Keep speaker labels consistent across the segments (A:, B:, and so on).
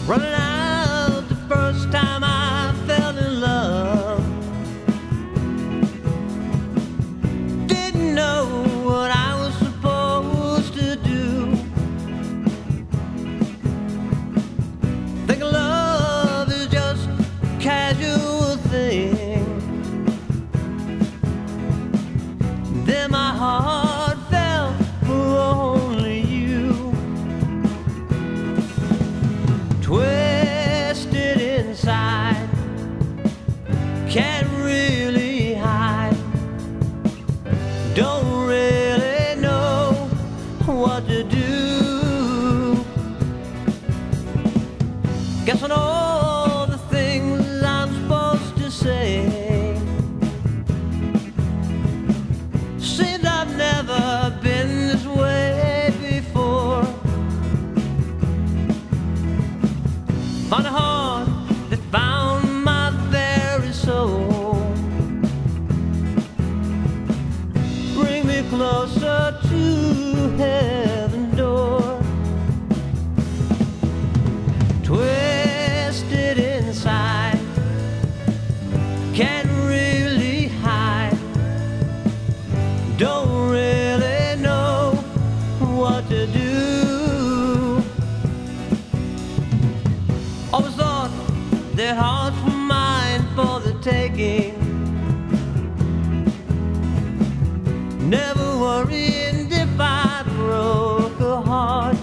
A: running out the first time I fell in love. Didn't know what I was supposed to do. Think love is just a casual thing. Then my heart fell for only you. Twisted inside, can't really hide. Don't really know what to do. Guess I know the things I'm supposed to say. Seems I've never been this way before. Found a heart that found my very soul. Bring me closer to heaven's door. Twisted inside, can't really hide. Don't really know what to do. Always thought that hearts were mine for the taking. Never worrying if I broke a heart.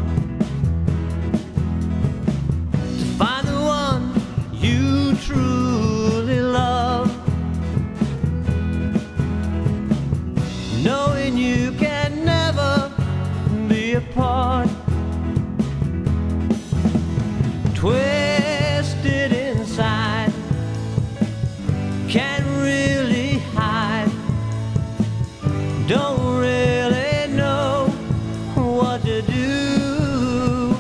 A: To find the one you truly love, knowing you can never be apart. Twisted inside, can't really hide. Don't really know what to do.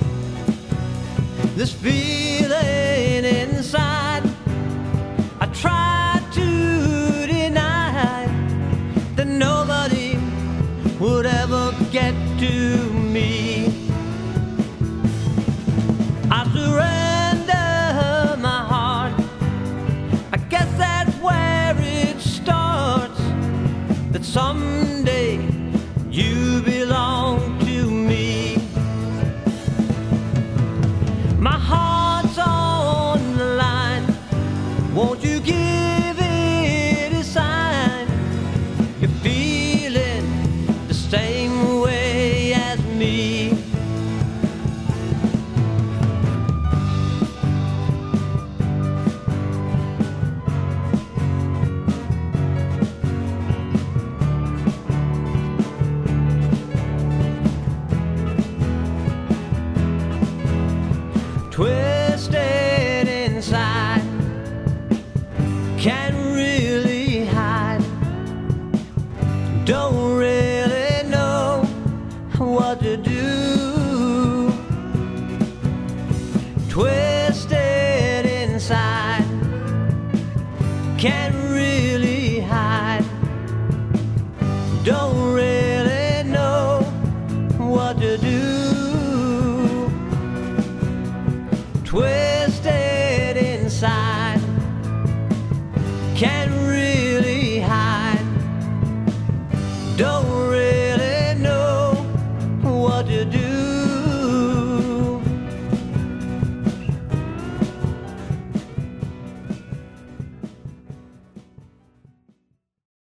A: This feeling inside, I try to deny that nobody would ever get to me. I surrender my heart, I guess that's where it starts. That someday you belong to me. My heart's on the line, won't you give it a sign? You're feeling the same way as me. Twisted